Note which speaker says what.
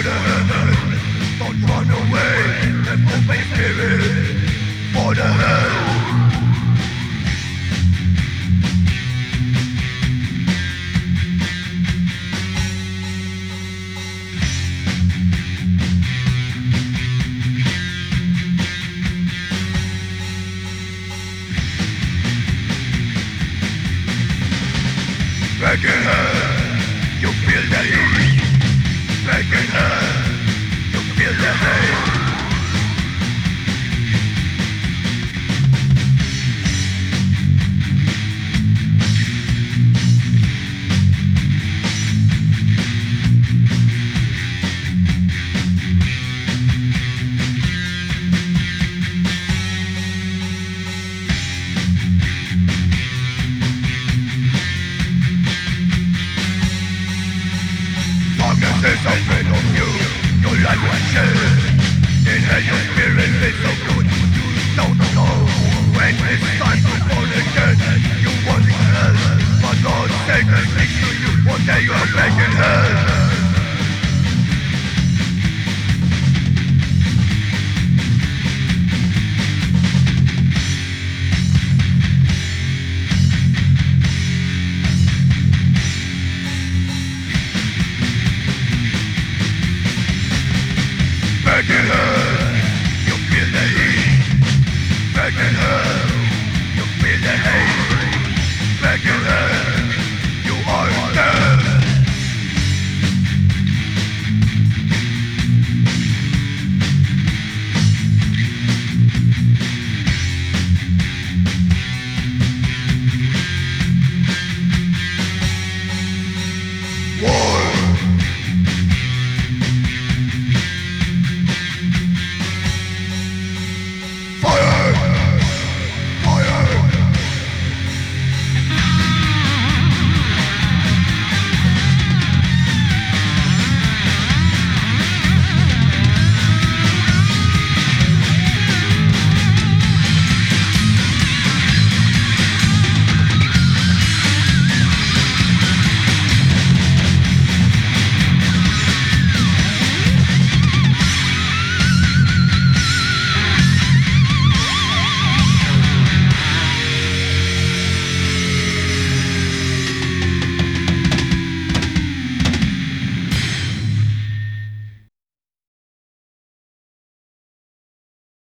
Speaker 1: the heaven. Don't run away and obey spirit. For the hell. Back in her, you feel the heat. Back in her, you feel the hate. Darkness is afraid of you. Your life will share. Inhale your spirit, it's so good. You don't know when it's time to fall again. You want hell, but Lord sake, I speak to you. One day you are back in hell.